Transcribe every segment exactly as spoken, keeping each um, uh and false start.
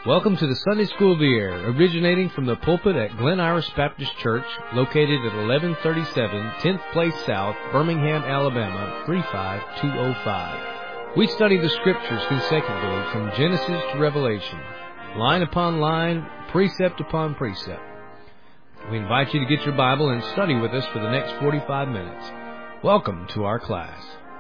Welcome to the Sunday School of the Air, originating from the pulpit at Glen Iris Baptist Church, located at eleven thirty-seven tenth Place South, Birmingham, Alabama, three five two oh five. We study the Scriptures consecutively from Genesis to Revelation, line upon line, precept upon precept. We invite you to get your Bible and study with us for the next forty-five minutes. Welcome to our class.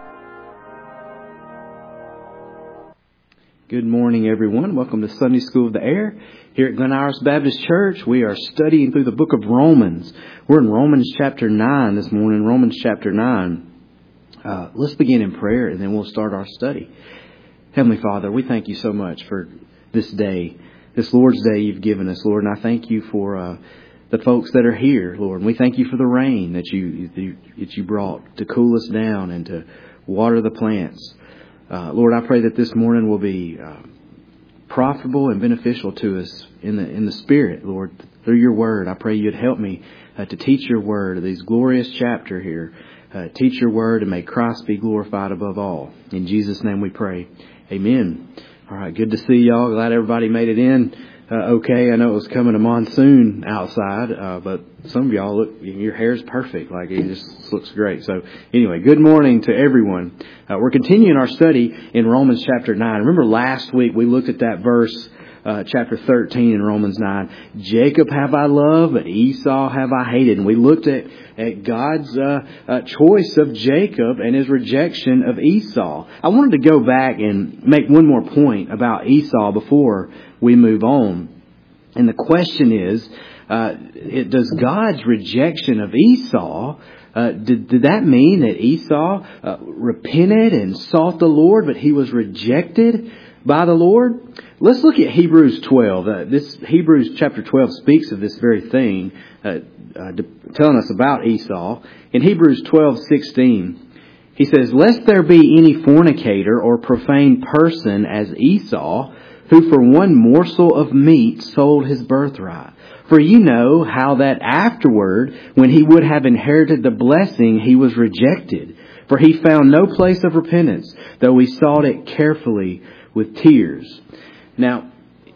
Good morning, everyone. Welcome to Sunday School of the Air. Here at Glen Iris Baptist Church, we are studying through the book of Romans. We're in Romans chapter nine this morning, Romans chapter nine. Uh, let's begin in prayer, and then we'll start our study. Heavenly Father, we thank you so much for this day, this Lord's Day you've given us, Lord. And I thank you for uh, the folks that are here, Lord. And we thank you for the rain that you that you brought to cool us down and to water the plants. Uh, Lord, I pray that this morning will be uh, profitable and beneficial to us in the in the Spirit, Lord, through your Word. I pray you'd help me uh, to teach your Word, these glorious chapter here. Uh, teach your Word and may Christ be glorified above all. In Jesus' name we pray. Amen. All right, good to see y'all. Glad everybody made it in uh, okay. I know it was coming a monsoon outside, uh, but some of y'all, look, your hair's perfect. Like, it just looks great. So anyway, good morning to everyone. Uh, we're continuing our study in Romans chapter nine. Remember last week we looked at that verse, uh, chapter thirteen in Romans nine. Jacob have I loved, but Esau have I hated. And we looked at, at God's uh, uh, choice of Jacob and his rejection of Esau. I wanted to go back and make one more point about Esau before we move on. And the question is, uh, it, does God's rejection of Esau, uh, did, did that mean that Esau uh, repented and sought the Lord, but he was rejected by the Lord? Let's look at Hebrews twelve. Uh, this Hebrews chapter twelve speaks of this very thing, uh, uh, telling us about Esau. In Hebrews twelve sixteen, he says, "Lest there be any fornicator or profane person as Esau, who for one morsel of meat sold his birthright. For you know how that afterward, when he would have inherited the blessing, he was rejected. For he found no place of repentance, though he sought it carefully with tears." Now,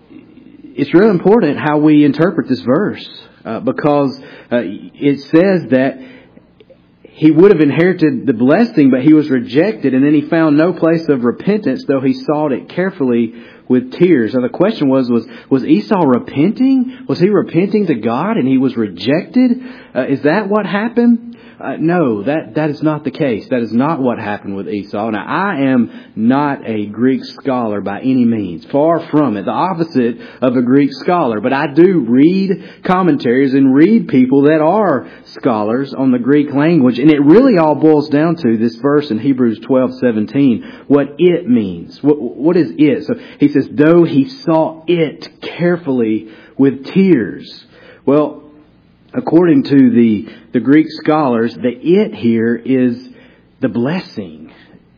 it's really important how we interpret this verse, uh, because uh, it says that he would have inherited the blessing, but he was rejected, and then he found no place of repentance, though he sought it carefully with tears. Now the question was, was, was Esau repenting? Was he repenting to God and he was rejected? Uh, is that what happened? Uh, no, that, that is not the case. That is not what happened with Esau. Now, I am not a Greek scholar by any means. Far from it. The opposite of a Greek scholar. But I do read commentaries and read people that are scholars on the Greek language. And it really all boils down to this verse in Hebrews twelve seventeen. What it means. What, what is it? So he says, though he sought it carefully with tears. Well, according to the, the Greek scholars, the it here is the blessing.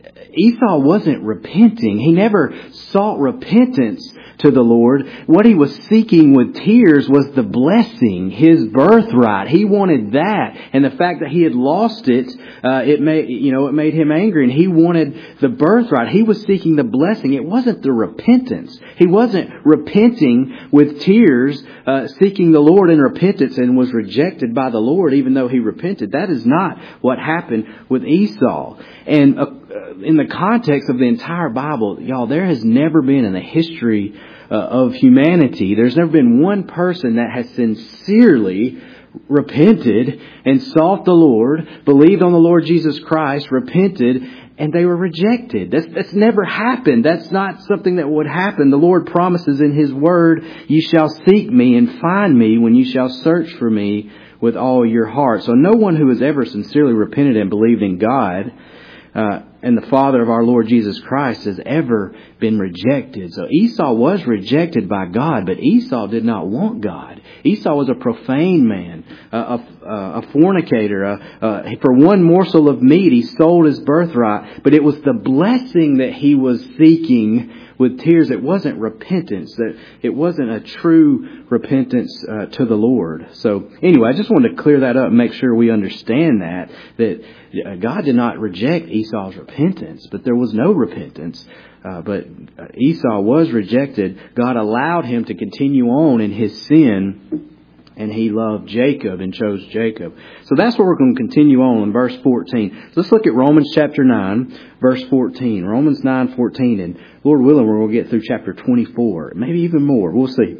Esau wasn't repenting. He never sought repentance to the Lord. What he was seeking with tears was the blessing, his birthright. He wanted that. And the fact that he had lost it, uh, it made, you know, it made him angry. And he wanted the birthright. He was seeking the blessing. It wasn't the repentance. He wasn't repenting with tears, uh, seeking the Lord in repentance, and was rejected by the Lord even though he repented. That is not what happened with Esau. And uh, in the context of the entire Bible, y'all, there has never been in the history uh, of humanity, there's never been one person that has sincerely repented and sought the Lord, believed on the Lord Jesus Christ, repented, and they were rejected. That's, that's never happened. That's not something that would happen. The Lord promises in His Word, "You shall seek me and find me when you shall search for me with all your heart." So no one who has ever sincerely repented and believed in God Uh, and the Father of our Lord Jesus Christ has ever been rejected. So Esau was rejected by God, but Esau did not want God. Esau was a profane man, uh, a, a fornicator. Uh, uh, for one morsel of meat, he sold his birthright. But it was the blessing that he was seeking with tears. It wasn't repentance. That it wasn't a true repentance uh, to the Lord. So anyway, I just wanted to clear that up and make sure we understand that that God did not reject Esau's repentance. repentance, but there was no repentance. Uh, but Esau was rejected. God allowed him to continue on in his sin, and he loved Jacob and chose Jacob. So that's what we're going to continue on in verse fourteen. So let's look at Romans chapter nine, verse fourteen. Romans nine fourteen, and Lord willing, we're going to get through chapter twenty-four, maybe even more. We'll see.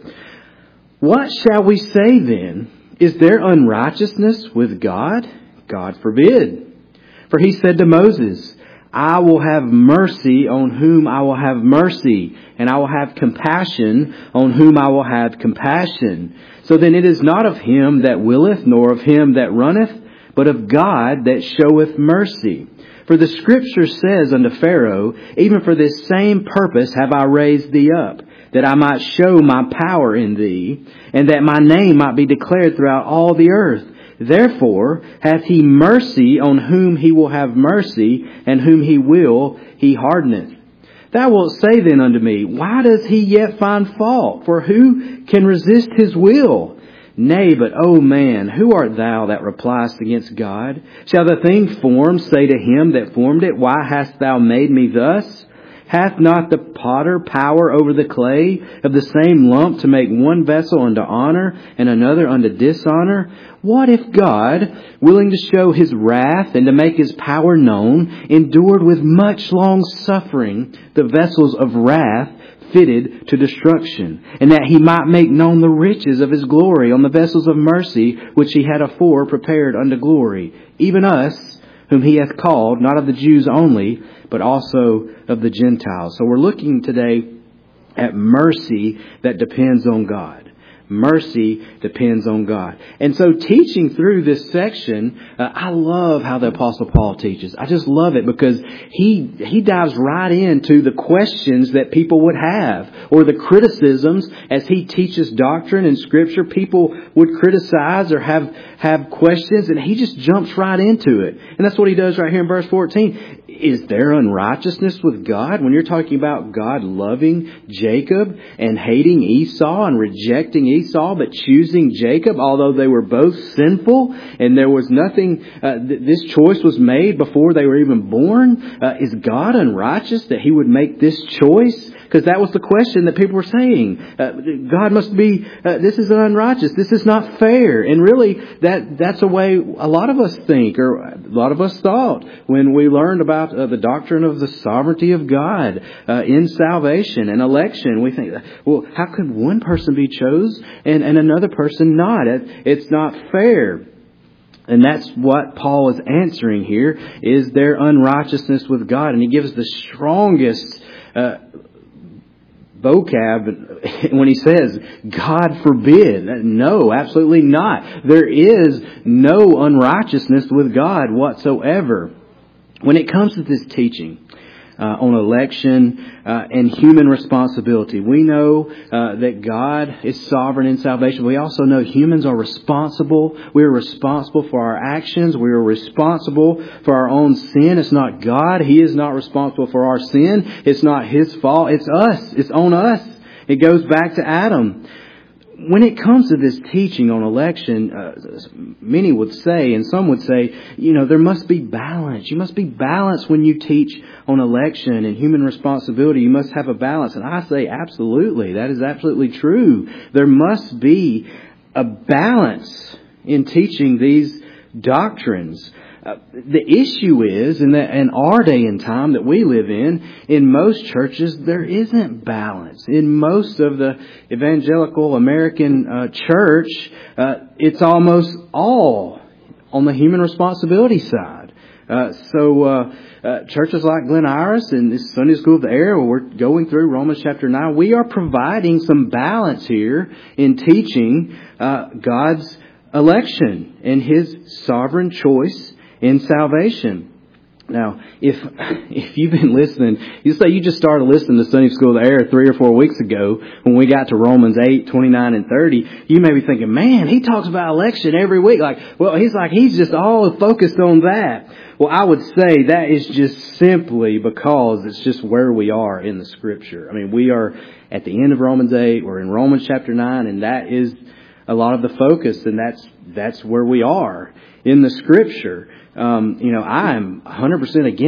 What shall we say then? Is there unrighteousness with God? God forbid. For he said to Moses, I will have mercy on whom I will have mercy, and I will have compassion on whom I will have compassion. So then it is not of him that willeth, nor of him that runneth, but of God that showeth mercy. For the Scripture says unto Pharaoh, even for this same purpose have I raised thee up, that I might show my power in thee, and that my name might be declared throughout all the earth. Therefore hath he mercy on whom he will have mercy, and whom he will he hardeneth. Thou wilt say then unto me, why does he yet find fault? For who can resist his will? Nay, but, O man, who art thou that repliest against God? Shall the thing formed say to him that formed it, why hast thou made me thus? Hath not the potter power over the clay of the same lump to make one vessel unto honor and another unto dishonor? What if God, willing to show his wrath and to make his power known, endured with much long suffering the vessels of wrath fitted to destruction, and that he might make known the riches of his glory on the vessels of mercy which he had afore prepared unto glory, even us, whom he hath called, not of the Jews only, but also of the Gentiles. So we're looking today at mercy that depends on God. Mercy depends on God. And so teaching through this section, uh, I love how the Apostle Paul teaches. I just love it because he he dives right into the questions that people would have, or the criticisms as he teaches doctrine and Scripture. People would criticize or have, have questions, and he just jumps right into it. And that's what he does right here in verse fourteen. Is there unrighteousness with God? When you're talking about God loving Jacob and hating Esau and rejecting Esau, but choosing Jacob, although they were both sinful and there was nothing, uh, th- this choice was made before they were even born. Uh, is God unrighteous that he would make this choice? Because that was the question that people were saying. Uh, God must be, uh, this is unrighteous. This is not fair. And really, that that's a way a lot of us think, or a lot of us thought, when we learned about uh, the doctrine of the sovereignty of God uh, in salvation and election. We think, well, how could one person be chosen and, and another person not? It, it's not fair. And that's what Paul is answering here. Is there unrighteousness with God? And he gives the strongest uh, vocab when he says, God forbid. No, absolutely not. There is no unrighteousness with God whatsoever. When it comes to this teaching uh, on election uh, and human responsibility, we know uh, that God is sovereign in salvation. We also know humans are responsible. We are responsible for our actions. We are responsible for our own sin. It's not God. He is not responsible for our sin. It's not His fault. It's us. It's on us. It goes back to Adam. When it comes to this teaching on election, uh, many would say, and some would say, you know, there must be balance. You must be balanced when you teach on election and human responsibility. You must have a balance. And I say, absolutely. That is absolutely true. There must be a balance in teaching these doctrines. Uh, the issue is, in, the, in our day and time that we live in, in most churches, there isn't balance. In most of the evangelical American uh, church, uh, it's almost all on the human responsibility side. Uh, so uh, uh, churches like Glen Iris and this Sunday School of the Air, where we're going through Romans chapter nine, we are providing some balance here in teaching uh, God's election and His sovereign choice in salvation. Now, if if you've been listening, you say you just started listening to Sunday School of the Air three or four weeks ago when we got to Romans eight, twenty-nine and thirty, you may be thinking, man, he talks about election every week. Like, well, he's like, he's just all focused on that. Well, I would say that is just simply because it's just where we are in the Scripture. I mean, we are at the end of Romans eight, we're in Romans chapter nine, and that is a lot of the focus, and that's that's where we are in the Scripture. Um, you know, I'm one hundred percent against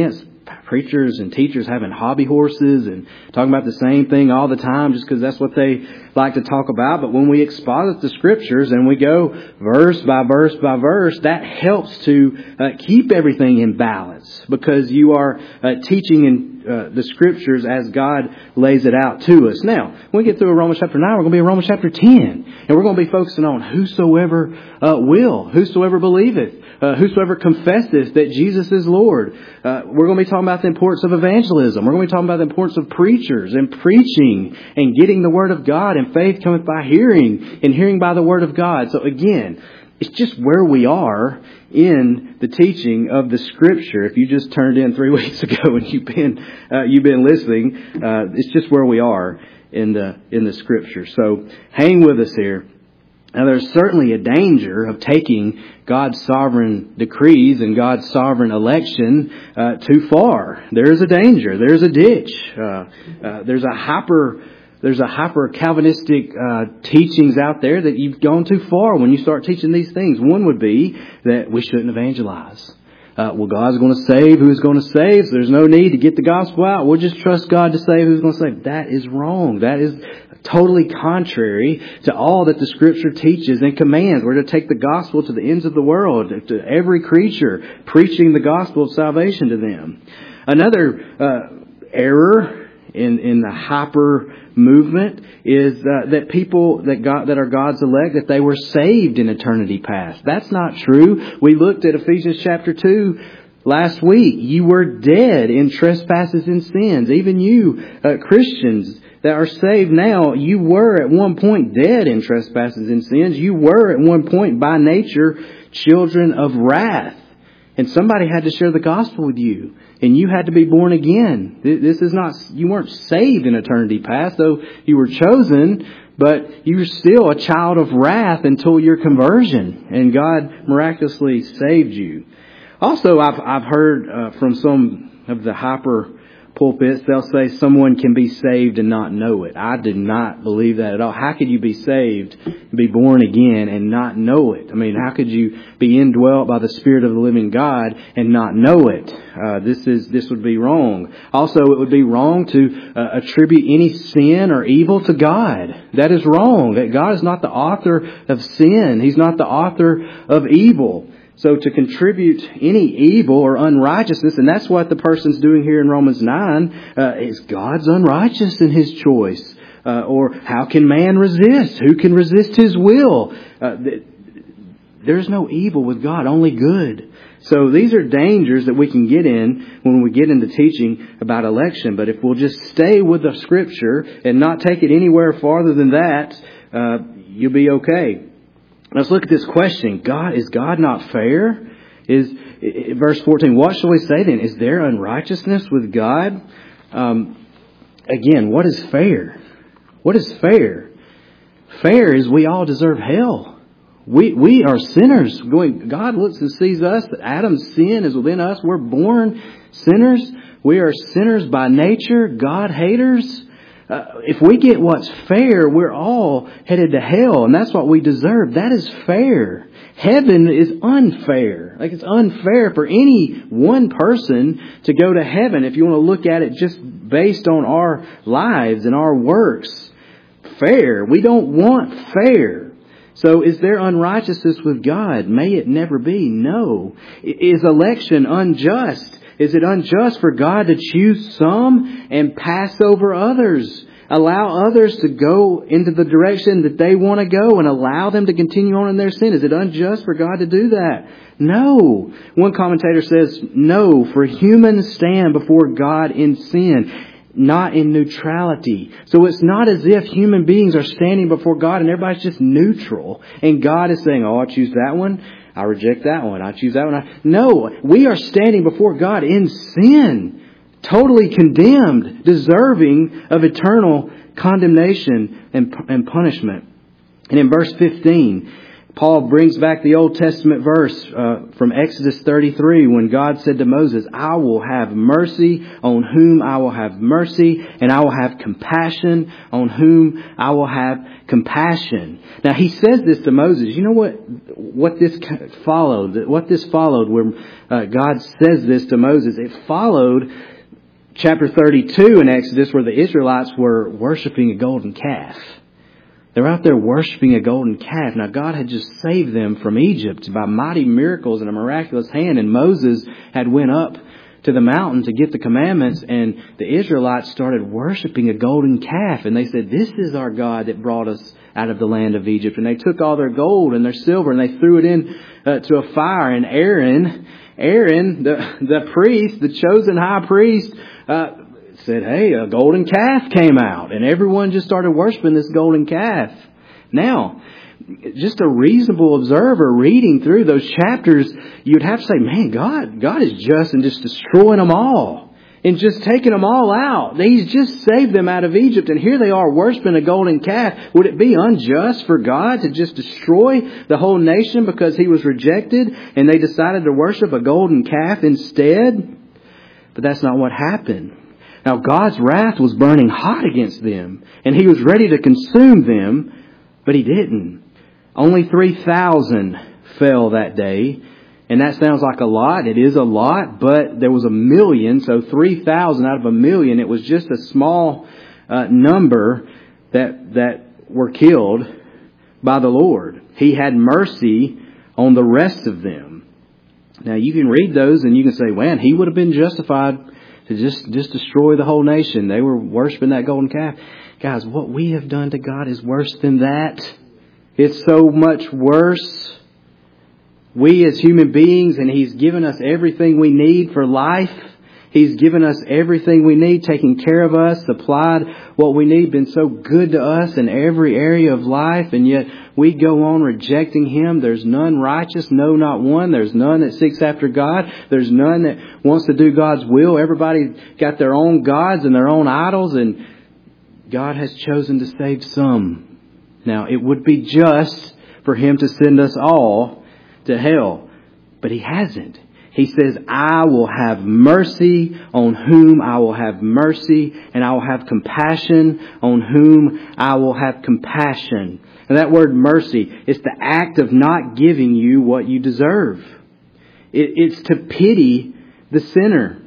preachers and teachers having hobby horses and talking about the same thing all the time just because that's what they like to talk about. But when we exposit the Scriptures and we go verse by verse by verse, that helps to uh, keep everything in balance because you are uh, teaching in uh, the Scriptures as God lays it out to us. Now, when we get through Romans chapter nine, we're going to be in Romans chapter ten. And we're going to be focusing on whosoever uh, will, whosoever believeth. Uh, whosoever confesseth that Jesus is Lord. Uh, we're going to be talking about the importance of evangelism. We're going to be talking about the importance of preachers and preaching and getting the Word of God. And faith cometh by hearing, and hearing by the Word of God. So again, it's just where we are in the teaching of the Scripture. If you just turned in three weeks ago and you've been uh, you've been listening, uh, it's just where we are in the in the Scripture. So hang with us here. Now, there's certainly a danger of taking God's sovereign decrees and God's sovereign election uh, too far. There is a danger. There's a ditch. Uh, uh, there's a hyper, there's a hyper Calvinistic uh, teachings out there that you've gone too far when you start teaching these things. One would be that we shouldn't evangelize. Uh, well, God's going to save who's going to save. So there's no need to get the gospel out. We'll just trust God to save who's going to save. That is wrong. That is totally contrary to all that the Scripture teaches and commands. We're to take the gospel to the ends of the world, to every creature, preaching the gospel of salvation to them. Another uh, error in in the hyper movement is uh, that people that God that are God's elect, that they were saved in eternity past. That's not true. We looked at Ephesians chapter two last week. You were dead in trespasses and sins. Even you, uh, Christians that are saved now, you were at one point dead in trespasses and sins. You were at one point by nature children of wrath. And somebody had to share the gospel with you. And you had to be born again. This is not, you weren't saved in eternity past, though you were chosen, but you were still a child of wrath until your conversion. And God miraculously saved you. Also, I've, I've heard uh, from some of the hyper pulpits, they'll say someone can be saved and not know it. I do not believe that at all. How could you be saved, be born again, and not know it? I mean, how could you be indwelt by the Spirit of the living God and not know it? Uh, this is this would be wrong. Also, it would be wrong to uh, attribute any sin or evil to God. That is wrong. That God is not the author of sin. He's not the author of evil. So to contribute any evil or unrighteousness, and that's what the person's doing here in Romans nine, uh, is God's unrighteous in His choice. Uh, or how can man resist? Who can resist His will? Uh, th- there's no evil with God, only good. So these are dangers that we can get in when we get into teaching about election. But if we'll just stay with the Scripture and not take it anywhere farther than that, uh, you'll be okay. Let's look at this question. God, is God not fair? Is verse fourteen, what shall we say then? Is there unrighteousness with God? Um, again, what is fair? What is fair? Fair is we all deserve hell. We we are sinners. Going, God looks and sees us. Adam's sin is within us. We're born sinners. We are sinners by nature, God haters. Uh, if we get what's fair, we're all headed to hell, and that's what we deserve. That is fair. Heaven is unfair. Like, it's unfair for any one person to go to heaven if you want to look at it just based on our lives and our works. Fair. We don't want fair. So is there unrighteousness with God? May it never be. No. Is election unjust? Is it unjust for God to choose some and pass over others? Allow others to go into the direction that they want to go and allow them to continue on in their sin? Is it unjust for God to do that? No. One commentator says, no, for humans stand before God in sin, not in neutrality. So it's not as if human beings are standing before God and everybody's just neutral. And God is saying, oh, I'll choose that one. I reject that one. I choose that one. No, we are standing before God in sin, totally condemned, deserving of eternal condemnation and, and punishment. And in verse fifteen, Paul brings back the Old Testament verse uh, from Exodus thirty-three when God said to Moses, I will have mercy on whom I will have mercy, and I will have compassion on whom I will have compassion. Now he says this to Moses. You know what what this followed? What this followed where uh, God says this to Moses? It followed chapter thirty-two in Exodus where the Israelites were worshiping a golden calf. They're out there worshiping a golden calf. Now, God had just saved them from Egypt by mighty miracles and a miraculous hand. And Moses had went up to the mountain to get the commandments. And the Israelites started worshiping a golden calf. And they said, this is our God that brought us out of the land of Egypt. And they took all their gold and their silver and they threw it in uh, to a fire. And Aaron, Aaron, the, the priest, the chosen high priest, uh, said, hey, a golden calf came out. And everyone just started worshiping this golden calf. Now, just a reasonable observer reading through those chapters, you'd have to say, man, God, God is just and just destroying them all. And just taking them all out. He's just saved them out of Egypt. And here they are worshiping a golden calf. Would it be unjust for God to just destroy the whole nation because He was rejected and they decided to worship a golden calf instead? But that's not what happened. Now, God's wrath was burning hot against them, and He was ready to consume them, but He didn't. Only three thousand fell that day, and that sounds like a lot. It is a lot, but there was a million, so three thousand out of a million. It was just a small uh, number that that were killed by the Lord. He had mercy on the rest of them. Now, you can read those, and you can say, man, He would have been justified to just, just destroy the whole nation. They were worshiping that golden calf. Guys, what we have done to God is worse than that. It's so much worse. We as human beings, and He's given us everything we need for life. He's given us everything we need, taking care of us, supplied what we need, been so good to us in every area of life, and yet we go on rejecting Him. There's none righteous, no, not one. There's none that seeks after God. There's none that wants to do God's will. Everybody got their own gods and their own idols, and God has chosen to save some. Now, it would be just for Him to send us all to hell, but He hasn't. He says, I will have mercy on whom I will have mercy, and I will have compassion on whom I will have compassion. And that word mercy is the act of not giving you what you deserve. It, it's to pity the sinner.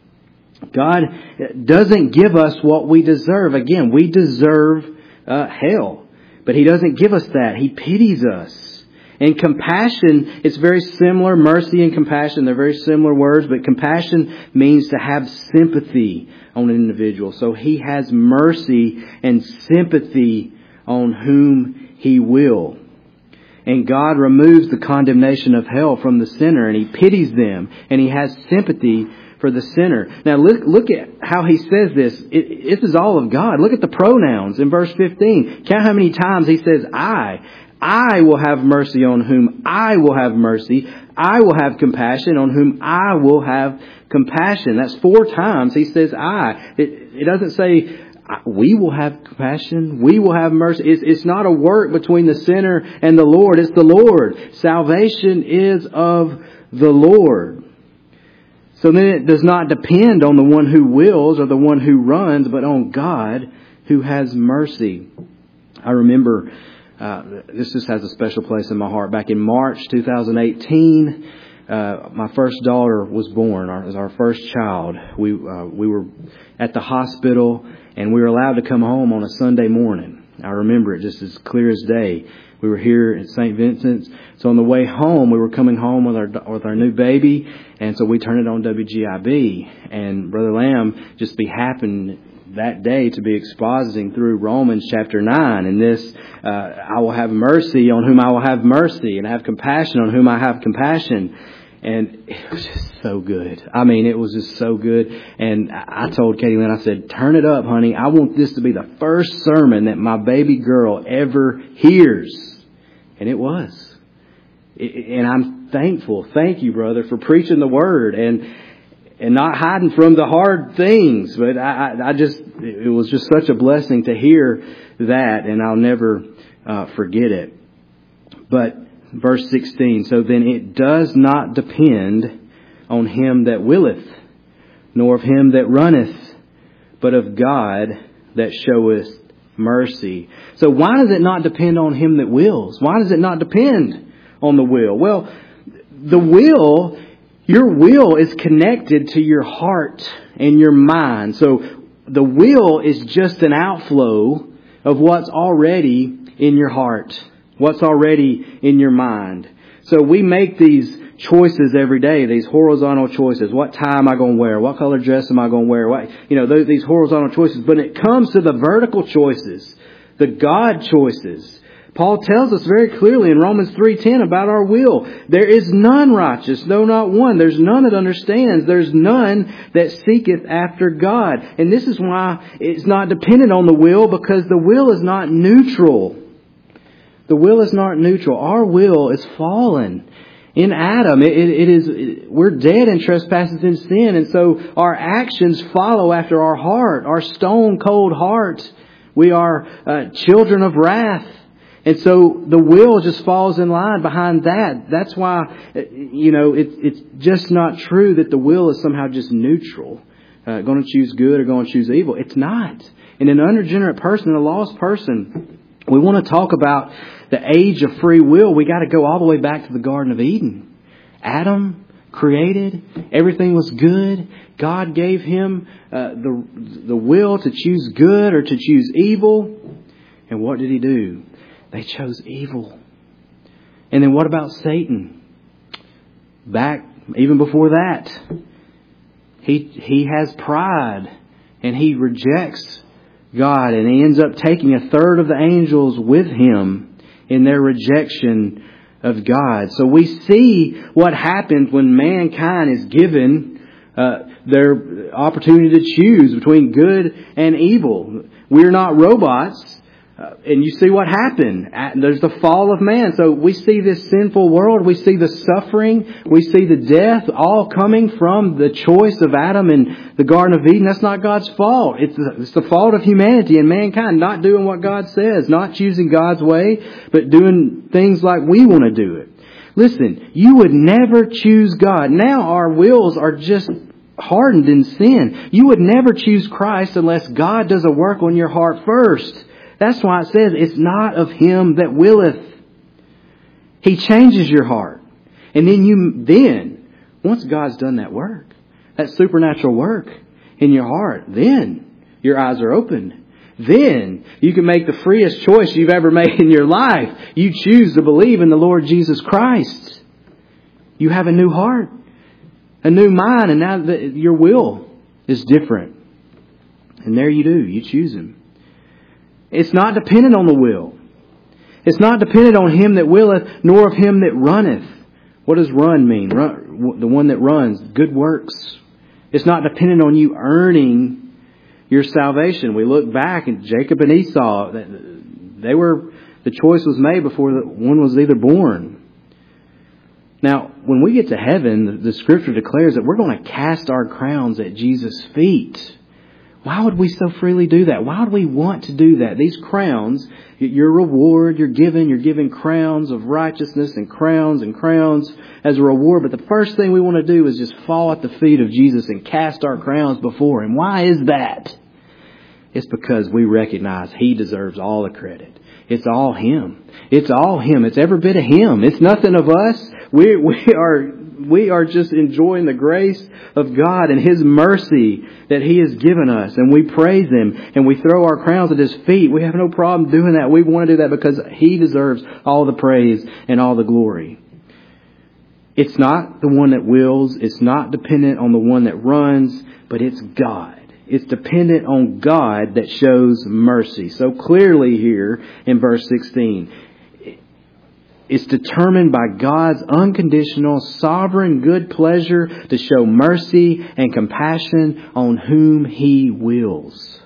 God doesn't give us what we deserve. Again, we deserve uh, hell, but He doesn't give us that. He pities us. And compassion, it's very similar. Mercy and compassion, they're very similar words, but compassion means to have sympathy on an individual. So He has mercy and sympathy on whom He will. And God removes the condemnation of hell from the sinner, and He pities them, and He has sympathy for the sinner. Now look, look at how He says this. It, this is all of God. Look at the pronouns in verse fifteen. Count how many times He says, I. I will have mercy on whom I will have mercy. I will have compassion on whom I will have compassion. That's four times He says I. It, it doesn't say we will have compassion. We will have mercy. It's, it's not a work between the sinner and the Lord. It's the Lord. Salvation is of the Lord. So then it does not depend on the one who wills or the one who runs, but on God who has mercy. I remember... Uh, this just has a special place in my heart. Back in March two thousand eighteen, uh, my first daughter was born. Our, as our first child. We uh, we were at the hospital, and we were allowed to come home on a Sunday morning. I remember it just as clear as day. We were here at Saint Vincent's. So on the way home, we were coming home with our with our new baby, and so we turned it on W G I B. And Brother Lamb just be happened that day to be expositing through Romans chapter nine. And this, uh, I will have mercy on whom I will have mercy, and have compassion on whom I have compassion. And it was just so good. I mean, it was just so good. And I told Katie Lynn, I said, turn it up, honey. I want this to be the first sermon that my baby girl ever hears. And it was. And I'm thankful. Thank you, brother, for preaching the word. And And not hiding from the hard things. But I, I, I just, it was just such a blessing to hear that, and I'll never uh, forget it. But verse sixteen. So then it does not depend on him that willeth, nor of him that runneth, but of God that showeth mercy. So why does it not depend on him that wills? Why does it not depend on the will? Well, the will, your will is connected to your heart and your mind. So the will is just an outflow of what's already in your heart, what's already in your mind. So we make these choices every day, these horizontal choices. What tie am I going to wear? What color dress am I going to wear? What, you know, those, these horizontal choices. But when it comes to the vertical choices, the God choices, Paul tells us very clearly in Romans three ten about our will. There is none righteous, no, not one. There's none that understands. There's none that seeketh after God. And this is why it's not dependent on the will, because the will is not neutral. The will is not neutral. Our will is fallen. In Adam, it, it, it is it, we're dead in trespasses and sin, and so our actions follow after our heart, our stone cold heart. We are uh, children of wrath, and so the will just falls in line behind that. That's why, you know, it, it's just not true that the will is somehow just neutral, uh, going to choose good or going to choose evil. It's not. In an unregenerate person, a lost person, we want to talk about the age of free will. We got to go all the way back to the Garden of Eden. Adam created. Everything was good. God gave him uh, the the will to choose good or to choose evil. And what did he do? They chose evil. And then what about Satan? Back even before that, he he has pride and he rejects God, and he ends up taking a third of the angels with him in their rejection of God. So we see what happens when mankind is given uh, their opportunity to choose between good and evil. We're not robots. Uh, and you see what happened. There's the fall of man. So we see this sinful world. We see the suffering. We see the death all coming from the choice of Adam in the Garden of Eden. That's not God's fault. It's the, it's the fault of humanity and mankind not doing what God says, not choosing God's way, but doing things like we want to do it. Listen, you would never choose God. Now our wills are just hardened in sin. You would never choose Christ unless God does a work on your heart first. That's why it says it's not of him that willeth. He changes your heart. And then you, then, once God's done that work, that supernatural work in your heart, then your eyes are opened. Then you can make the freest choice you've ever made in your life. You choose to believe in the Lord Jesus Christ. You have a new heart, a new mind, and now the, your will is different. And there you do. You choose Him. It's not dependent on the will. It's not dependent on him that willeth, nor of him that runneth. What does run mean? Run, the one that runs. Good works. It's not dependent on you earning your salvation. We look back at Jacob and Esau. They were, the choice was made before the one was either born. Now, when we get to heaven, the, the Scripture declares that we're going to cast our crowns at Jesus' feet. Why would we so freely do that? Why would we want to do that? These crowns, your reward, you're given, you're given crowns of righteousness and crowns and crowns as a reward. But the first thing we want to do is just fall at the feet of Jesus and cast our crowns before Him. Why is that? It's because we recognize He deserves all the credit. It's all Him. It's all Him. It's every bit of Him. It's nothing of us. We, we are... We are just enjoying the grace of God and His mercy that He has given us. And we praise Him and we throw our crowns at His feet. We have no problem doing that. We want to do that because He deserves all the praise and all the glory. It's not the one that wills. It's not dependent on the one that runs, but it's God. It's dependent on God that shows mercy. So clearly here in verse sixteen, it's determined by God's unconditional, sovereign, good pleasure to show mercy and compassion on whom He wills.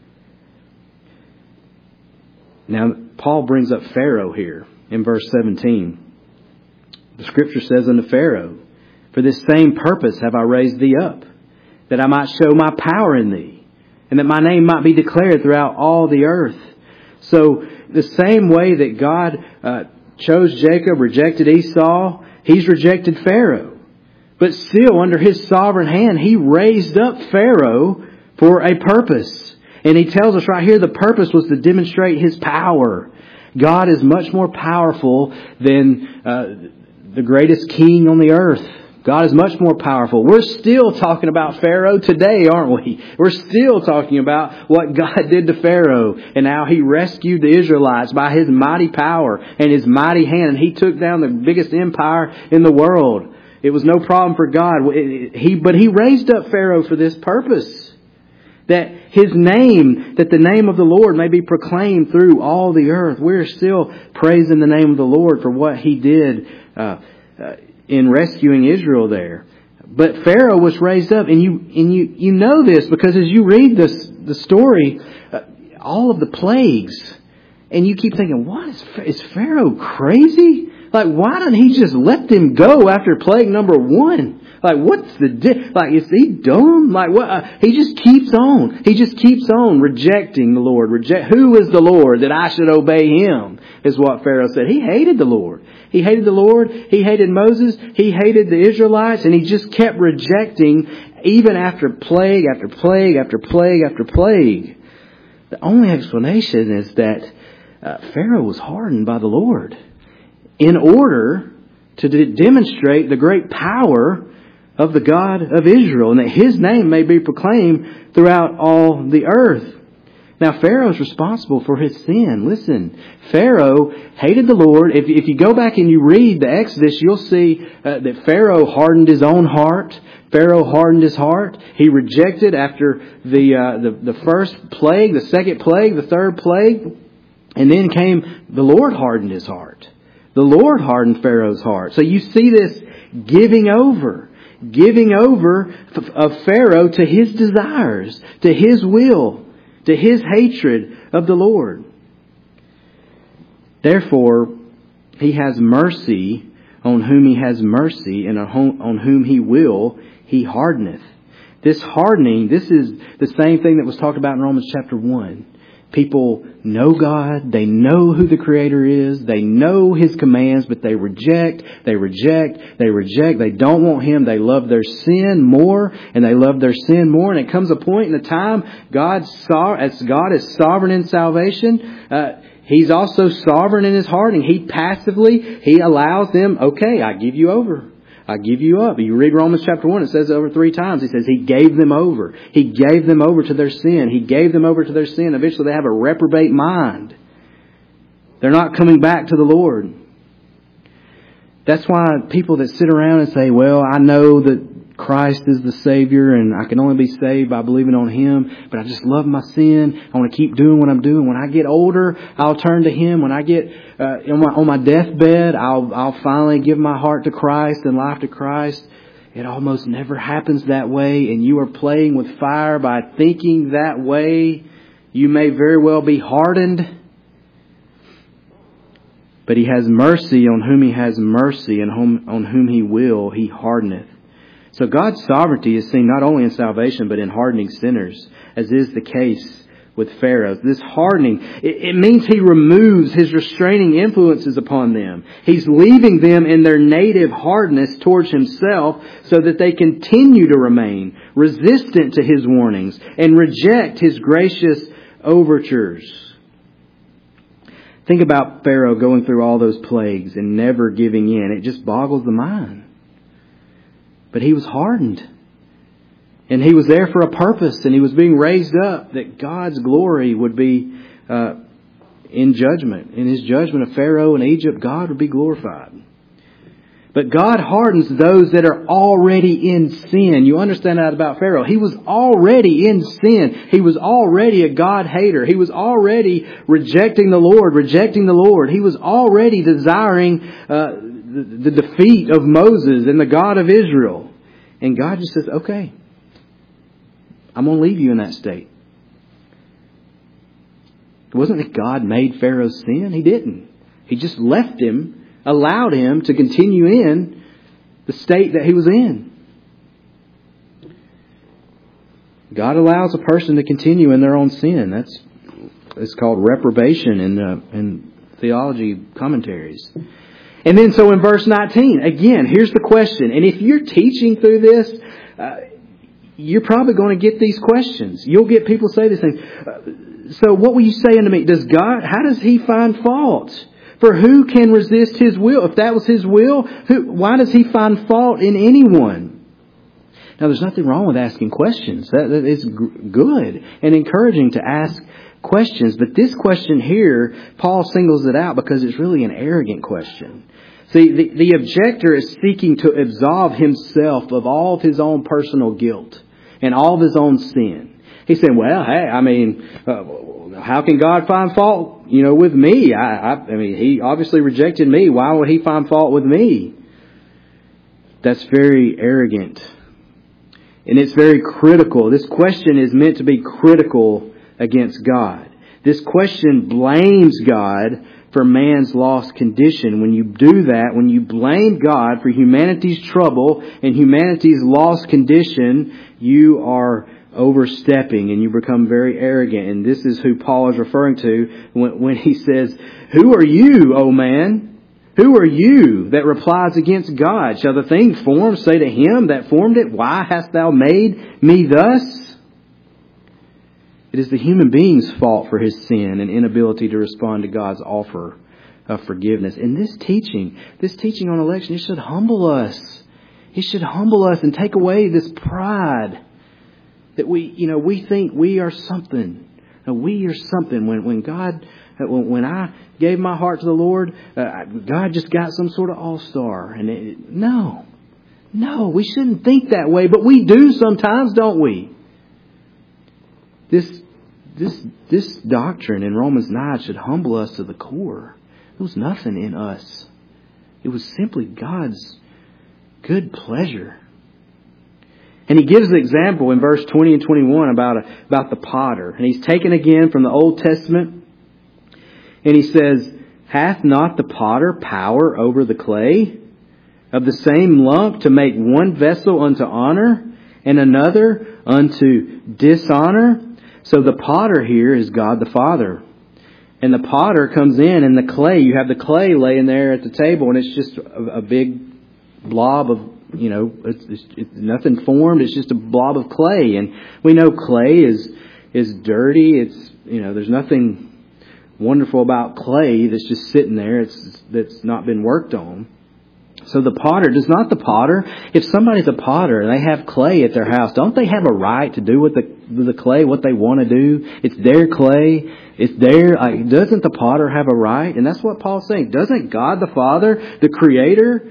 Now, Paul brings up Pharaoh here in verse seventeen. The Scripture says unto Pharaoh, "For this same purpose have I raised thee up, that I might show my power in thee, and that my name might be declared throughout all the earth." So, the same way that God Uh, chose Jacob, rejected Esau. He's rejected Pharaoh. But still, under His sovereign hand, He raised up Pharaoh for a purpose. And He tells us right here the purpose was to demonstrate His power. God is much more powerful than uh, the greatest king on the earth. God is much more powerful. We're still talking about Pharaoh today, aren't we? We're still talking about what God did to Pharaoh and how He rescued the Israelites by His mighty power and His mighty hand. And He took down the biggest empire in the world. It was no problem for God. He, but He raised up Pharaoh for this purpose. That His name, that the name of the Lord may be proclaimed through all the earth. We're still praising the name of the Lord for what He did uh, uh, in rescuing Israel there. But Pharaoh was raised up, and you and you you know this because as you read this the story, uh, all of the plagues, and you keep thinking, what is is Pharaoh crazy? Like, why didn't he just let them go after plague number one? Like, what's the di- like? Is he dumb? Like, what? Uh, he just keeps on. He just keeps on rejecting the Lord. Reject. Who is the Lord that I should obey Him? Is what Pharaoh said. He hated the Lord. He hated the Lord. He hated Moses. He hated the Israelites, and he just kept rejecting, even after plague after plague after plague after plague. The only explanation is that uh, Pharaoh was hardened by the Lord in order to de- demonstrate the great power of the God of Israel, and that His name may be proclaimed throughout all the earth. Now, Pharaoh is responsible for his sin. Listen, Pharaoh hated the Lord. If, if you go back and you read the Exodus, you'll see uh, that Pharaoh hardened his own heart. Pharaoh hardened his heart. He rejected after the, uh, the the first plague, the second plague, the third plague, and then came the Lord hardened his heart. The Lord hardened Pharaoh's heart. So you see this giving over. Giving over of Pharaoh to his desires, to his will, to his hatred of the Lord. Therefore, He has mercy on whom He has mercy, and on whom He will, He hardeneth. This hardening, this is the same thing that was talked about in Romans chapter one. People know God, they know who the Creator is, they know His commands, but they reject, they reject, they reject. They don't want Him. They love their sin more, and they love their sin more. And it comes a point in the time, God, as God is sovereign in salvation, uh, He's also sovereign in His hardening. He passively, He allows them, okay, I give you over. I give you up. You read Romans chapter one, it says over three times. He says He gave them over. He gave them over to their sin. He gave them over to their sin. Eventually they have a reprobate mind. They're not coming back to the Lord. That's why people that sit around and say, well, I know that Christ is the Savior and I can only be saved by believing on Him, but I just love my sin. I want to keep doing what I'm doing. When I get older, I'll turn to Him. When I get uh, on my on my deathbed, I'll I'll finally give my heart to Christ and life to Christ. It almost never happens that way, and you are playing with fire by thinking that way. You may very well be hardened. But He has mercy on whom He has mercy, and whom, on whom He will, He hardeneth. So God's sovereignty is seen not only in salvation, but in hardening sinners, as is the case with Pharaoh. This hardening, it, it means He removes His restraining influences upon them. He's leaving them in their native hardness towards Himself so that they continue to remain resistant to His warnings and reject His gracious overtures. Think about Pharaoh going through all those plagues and never giving in. It just boggles the mind. But he was hardened. And he was there for a purpose. And he was being raised up that God's glory would be uh, in judgment. In His judgment of Pharaoh and Egypt, God would be glorified. But God hardens those that are already in sin. You understand that about Pharaoh. He was already in sin. He was already a God hater. He was already rejecting the Lord, rejecting the Lord. He was already desiring uh, the, the defeat of Moses and the God of Israel. And God just says, okay, I'm going to leave you in that state. It wasn't that God made Pharaoh sin. He didn't. He just left him, allowed him to continue in the state that he was in. God allows a person to continue in their own sin. That's it's called reprobation in uh, in theology commentaries. And then so in verse nineteen, again, here's the question. And if you're teaching through this, uh, you're probably going to get these questions. You'll get people say this thing. Uh, so what will you say unto me? Does God, how does He find fault? For who can resist His will? If that was His will, who, why does He find fault in anyone? Now, there's nothing wrong with asking questions. That, that is g- good and encouraging to ask questions. But this question here, Paul singles it out because it's really an arrogant question. See, the, the objector is seeking to absolve himself of all of his own personal guilt and all of his own sin. He's saying, well, hey, I mean, uh, how can God find fault, you know, with me? I, I, I mean, He obviously rejected me. Why would He find fault with me? That's very arrogant. And it's very critical. This question is meant to be critical against God. This question blames God for man's lost condition. When you do that, when you blame God for humanity's trouble and humanity's lost condition, you are overstepping and you become very arrogant. And this is who Paul is referring to when, when he says, "Who are you, O man? Who are you that replies against God? Shall the thing formed say to Him that formed it, Why hast thou made me thus?" It is the human being's fault for his sin and inability to respond to God's offer of forgiveness. And this teaching, this teaching on election, it should humble us. It should humble us and take away this pride that we, you know, we think we are something. We are something. When when God, when I gave my heart to the Lord, uh, God just got some sort of all-star. And it, no, no, we shouldn't think that way, but we do sometimes, don't we? This, this, this doctrine in Romans nine should humble us to the core. There was nothing in us. It was simply God's good pleasure. And he gives the example in verse twenty and twenty-one about, a, about the potter. And he's taken again from the Old Testament. And he says, "Hath not the potter power over the clay of the same lump to make one vessel unto honor and another unto dishonor?" So the potter here is God the Father. And the potter comes in and the clay, you have the clay laying there at the table and it's just a, a big blob of, you know, it's, it's, it's nothing formed. It's just a blob of clay. And we know clay is, is dirty. It's, you know, there's nothing wonderful about clay that's just sitting there. It's, that's not been worked on. So the potter, does not the potter, if somebody's a potter and they have clay at their house, don't they have a right to do with the, with the clay what they want to do? It's their clay. It's their, like, doesn't the potter have a right? And that's what Paul's saying. Doesn't God the Father, the Creator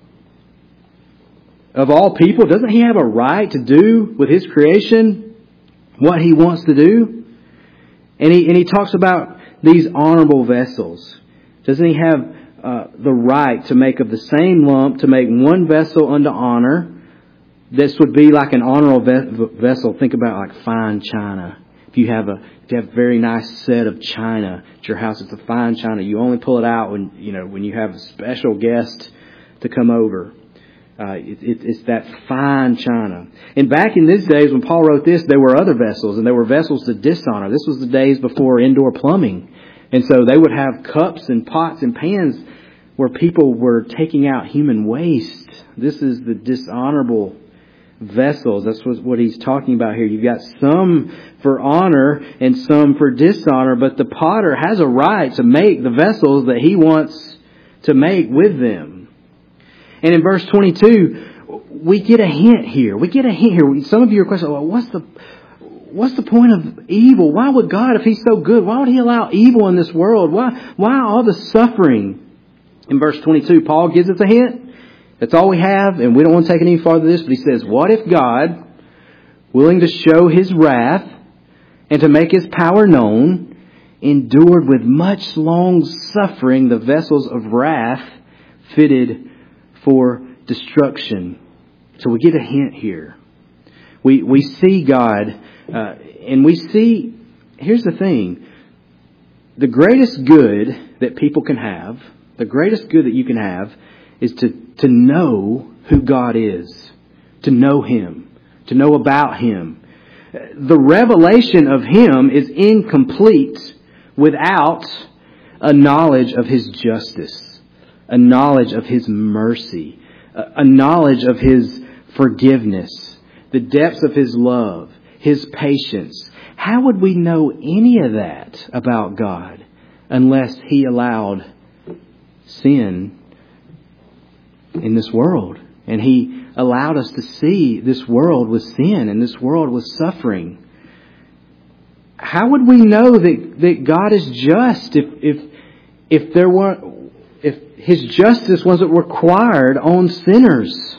of all people, doesn't He have a right to do with His creation what He wants to do? And he, and he talks about these honorable vessels. Doesn't He have Uh, the right to make of the same lump, to make one vessel unto honor? This would be like an honorable ve- vessel. Think about like fine china. If you have a, if you have a very nice set of china at your house, it's a fine china. You only pull it out when, you know, when you have a special guest to come over. Uh, it, it, it's that fine china. And back in these days when Paul wrote this, there were other vessels, and there were vessels to dishonor. This was the days before indoor plumbing. And so they would have cups and pots and pans where people were taking out human waste. This is the dishonorable vessels. That's what he's talking about here. You've got some for honor and some for dishonor, but the potter has a right to make the vessels that he wants to make with them. And in verse twenty-two, we get a hint here. We get a hint here. Some of you are questioning, well, what's the What's the point of evil? Why would God, if He's so good, why would He allow evil in this world? Why, why all the suffering? In verse twenty-two, Paul gives us a hint. That's all we have, and we don't want to take it any farther than this, but he says, "What if God, willing to show His wrath and to make His power known, endured with much long suffering the vessels of wrath fitted for destruction?" So we get a hint here. We, we see God... Uh, and we see, here's the thing, the greatest good that people can have, the greatest good that you can have is to, to know who God is, to know Him, to know about Him. The revelation of Him is incomplete without a knowledge of His justice, a knowledge of His mercy, a knowledge of His forgiveness, the depths of His love, His patience. How would we know any of that about God unless He allowed sin in this world? And He allowed us to see this world with sin and this world with suffering. How would we know that, that God is just if if if there weren't if His justice wasn't required on sinners?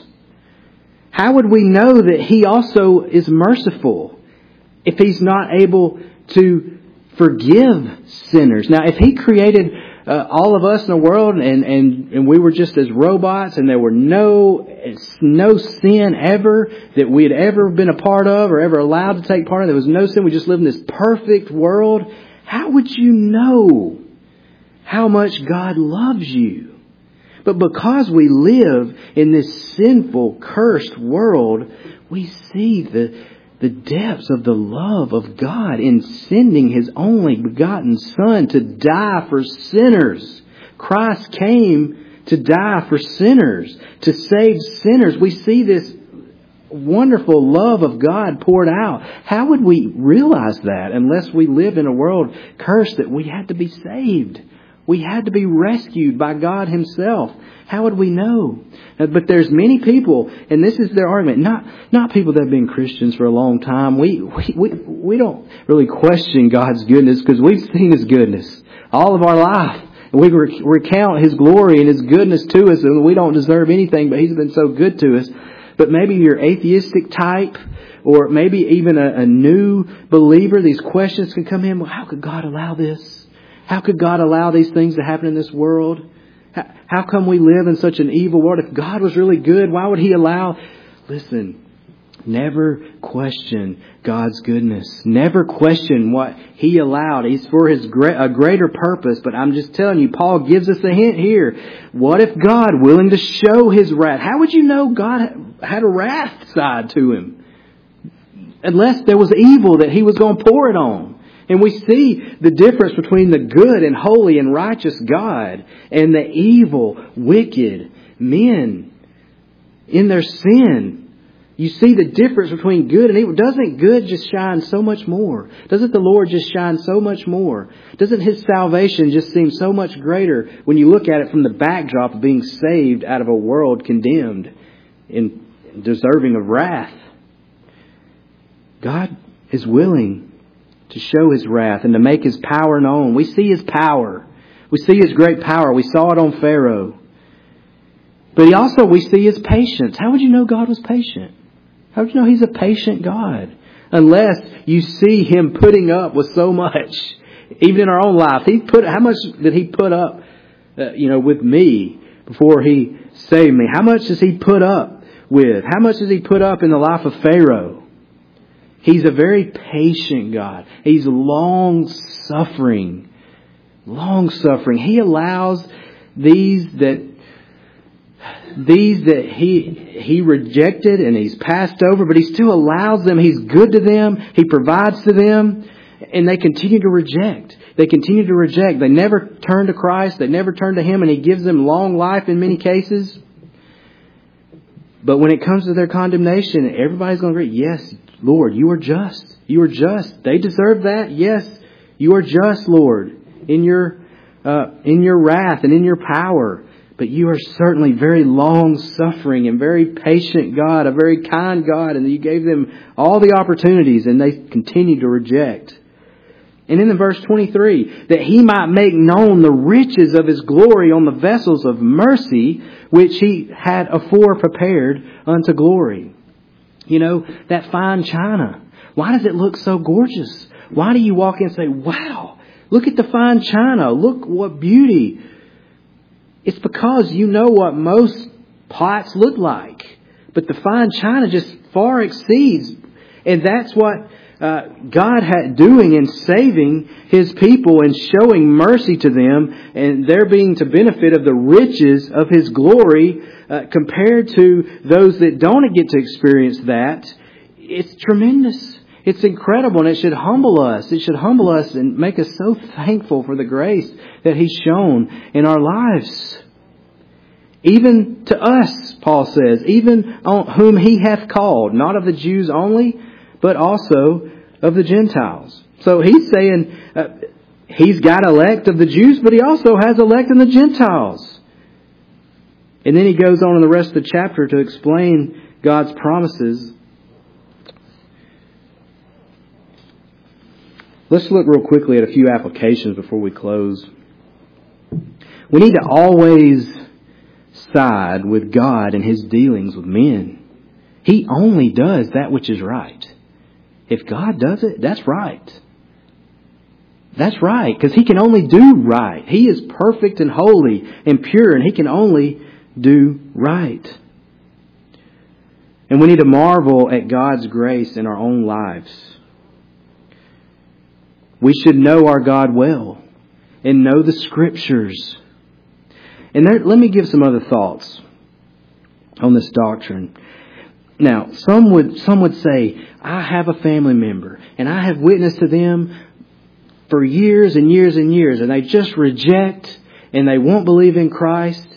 How would we know that He also is merciful if He's not able to forgive sinners? Now, if He created uh, all of us in the world and, and, and we were just as robots and there were no no sin ever that we had ever been a part of or ever allowed to take part of, there was no sin, we just lived in this perfect world, how would you know how much God loves you? But because we live in this sinful, cursed world, we see the the depths of the love of God in sending His only begotten Son to die for sinners. Christ came to die for sinners, to save sinners. We see this wonderful love of God poured out. How would we realize that unless we live in a world cursed that we had to be saved? We had to be rescued by God Himself. How would we know? But there's many people, and this is their argument, not not people that have been Christians for a long time. We we we, we don't really question God's goodness because we've seen His goodness all of our life. And we rec- recount His glory and His goodness to us, and we don't deserve anything, but He's been so good to us. But maybe you're atheistic type, or maybe even a, a new believer. These questions can come in. Well, how could God allow this? How could God allow these things to happen in this world? How, how come we live in such an evil world? If God was really good, why would He allow? Listen, never question God's goodness. Never question what He allowed. He's for His great, a greater purpose. But I'm just telling you, Paul gives us a hint here. What if God, willing to show His wrath? How would you know God had a wrath side to Him? Unless there was evil that He was going to pour it on. And we see the difference between the good and holy and righteous God and the evil, wicked men in their sin. You see the difference between good and evil. Doesn't good just shine so much more? Doesn't the Lord just shine so much more? Doesn't His salvation just seem so much greater when you look at it from the backdrop of being saved out of a world condemned and deserving of wrath? God is willing to show His wrath and to make His power known. We see His power. We see His great power. We saw it on Pharaoh. But also we see His patience. How would you know God was patient? How would you know He's a patient God? Unless you see Him putting up with so much. Even in our own life. He put, how much did He put up uh, you know, with me before He saved me? How much does He put up with? How much does He put up in the life of Pharaoh? He's a very patient God. He's long-suffering. Long-suffering. He allows these that these that he he rejected and He's passed over, but He still allows them. He's good to them. He provides to them. And they continue to reject. They continue to reject. They never turn to Christ. They never turn to Him, and He gives them long life in many cases. But when it comes to their condemnation, everybody's going to agree, yes, Lord, You are just. You are just. They deserve that. Yes, You are just, Lord, in your uh, in your wrath and in your power. But You are certainly very long-suffering and very patient God, a very kind God, and You gave them all the opportunities, and they continue to reject. And in the verse twenty-three, that He might make known the riches of His glory on the vessels of mercy, which He had afore prepared unto glory. You know, that fine china. Why does it look so gorgeous? Why do you walk in and say, wow, look at the fine china. Look what beauty. It's because you know what most pots look like. But the fine china just far exceeds. And that's what uh, God had doing in saving His people and showing mercy to them. And they're being to benefit of the riches of His glory uh, compared to those that don't get to experience that. It's tremendous. It's incredible, and it should humble us. It should humble us and make us so thankful for the grace that He's shown in our lives. Even to us, Paul says, even on whom He hath called, not of the Jews only, but also of the Gentiles. So He's saying uh, He's got elect of the Jews, but He also has elect in the Gentiles. And then he goes on in the rest of the chapter to explain God's promises. Let's look real quickly at a few applications before we close. We need to always side with God in His dealings with men. He only does that which is right. If God does it, that's right. That's right, because He can only do right. He is perfect and holy and pure, and He can only do right. And we need to marvel at God's grace in our own lives. We should know our God well and know the Scriptures. And there, let me give some other thoughts on this doctrine. Now, some would some would say, I have a family member and I have witnessed to them for years and years and years, and they just reject and they won't believe in Christ.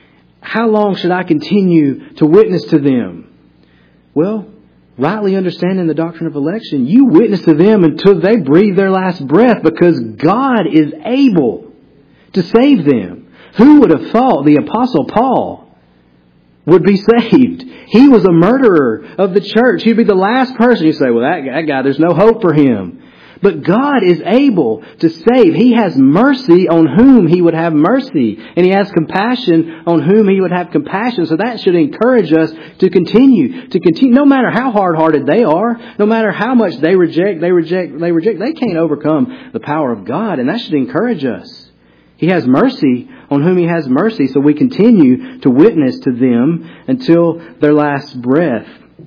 How long should I continue to witness to them? Well, rightly understanding the doctrine of election, you witness to them until they breathe their last breath, because God is able to save them. Who would have thought the Apostle Paul would be saved? He was a murderer of the church. He'd be the last person you say, well, that, that guy, there's no hope for him. But God is able to save. He has mercy on whom He would have mercy. And He has compassion on whom He would have compassion. So that should encourage us to continue. To continue, no matter how hard-hearted they are, no matter how much they reject, they reject, they reject, they can't overcome the power of God. And that should encourage us. He has mercy on whom He has mercy. So we continue to witness to them until their last breath.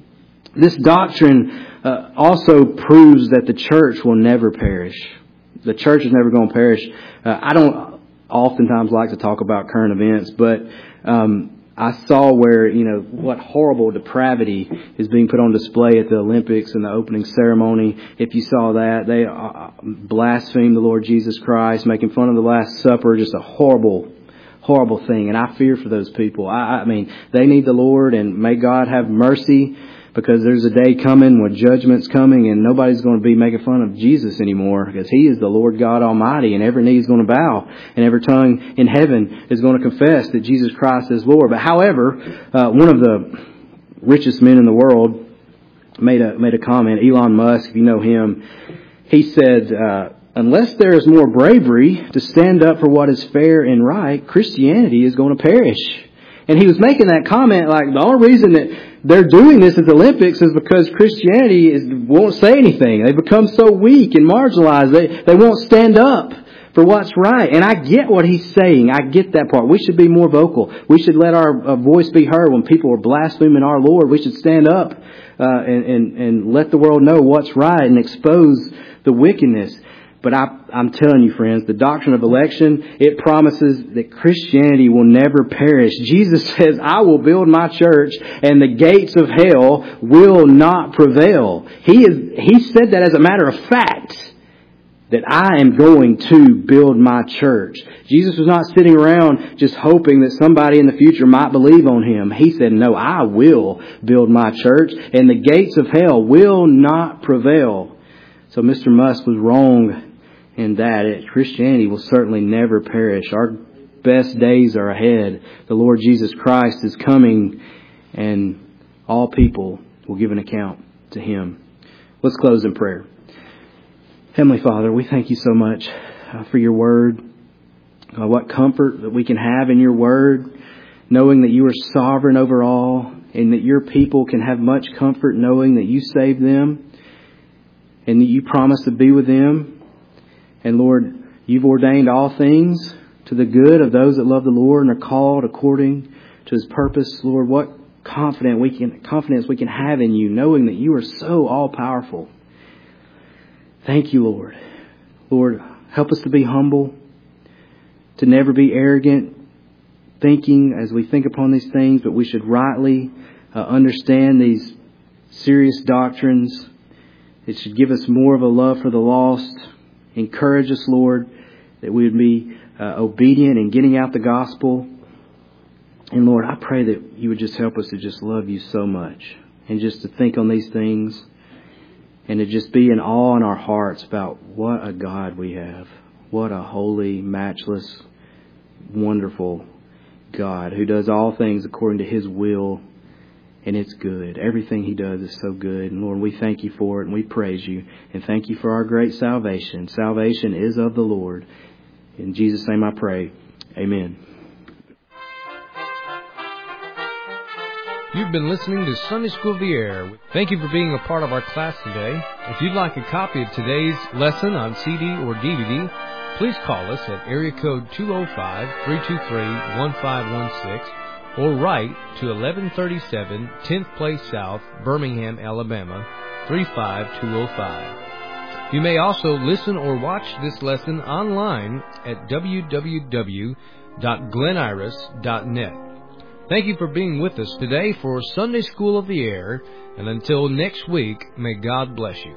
This doctrine Uh, also proves that the church will never perish. The church is never going to perish. Uh, I don't oftentimes like to talk about current events, but um, I saw where, you know, what horrible depravity is being put on display at the Olympics and the opening ceremony. If you saw that, they uh, blasphemed the Lord Jesus Christ, making fun of the Last Supper, just a horrible horrible thing. And I fear for those people. I, I mean, they need the Lord, and may God have mercy, because there's a day coming when judgment's coming and nobody's going to be making fun of Jesus anymore, because He is the Lord God Almighty, and every knee is going to bow and every tongue in heaven is going to confess that Jesus Christ is Lord. But however, uh, one of the richest men in the world made a made a comment. Elon Musk, if you know him, he said, uh, unless there is more bravery to stand up for what is fair and right, Christianity is going to perish. And he was making that comment like the only reason that they're doing this at the Olympics is because Christianity is, won't say anything. They become so weak and marginalized. They, they won't stand up for what's right. And I get what he's saying. I get that part. We should be more vocal. We should let our uh, voice be heard when people are blaspheming our Lord. We should stand up uh, and, and, and let the world know what's right and expose the wickedness. But I, I'm telling you, friends, the doctrine of election, it promises that Christianity will never perish. Jesus says, I will build my church and the gates of hell will not prevail. He is, he said that as a matter of fact, that I am going to build my church. Jesus was not sitting around just hoping that somebody in the future might believe on Him. He said, no, I will build my church and the gates of hell will not prevail. So Mister Musk was wrong in that it, Christianity will certainly never perish. Our best days are ahead. The Lord Jesus Christ is coming, and all people will give an account to Him. Let's close in prayer. Heavenly Father, we thank You so much uh, for Your Word. Uh, what comfort that we can have in Your Word, knowing that You are sovereign over all, and that Your people can have much comfort knowing that You saved them, and that You promise to be with them. And Lord, You've ordained all things to the good of those that love the Lord and are called according to His purpose. Lord, what confident we can, confidence we can have in You, knowing that You are so all-powerful. Thank You, Lord. Lord, help us to be humble, to never be arrogant, thinking as we think upon these things, but we should rightly uh, understand these serious doctrines It should give us more of a love for the lost. Encourage us, Lord, that we would be uh, obedient in getting out the gospel. And Lord, I pray that you would just help us to just love you so much and just to think on these things and to just be in awe in our hearts about what a God we have. What a holy, matchless, wonderful God who does all things according to His will. And it's good. Everything He does is so good. And Lord, we thank you for it and we praise you. And thank you for our great salvation. Salvation is of the Lord. In Jesus' name I pray. Amen. You've been listening to Sunday School of the Air. Thank you for being a part of our class today. If you'd like a copy of today's lesson on C D or D V D, please call us at area code two oh five, three two three, one five one six or write to eleven thirty-seven tenth Place South, Birmingham, Alabama, three five two oh five. You may also listen or watch this lesson online at w w w dot glen iris dot net. Thank you for being with us today for Sunday School of the Air, and until next week, may God bless you.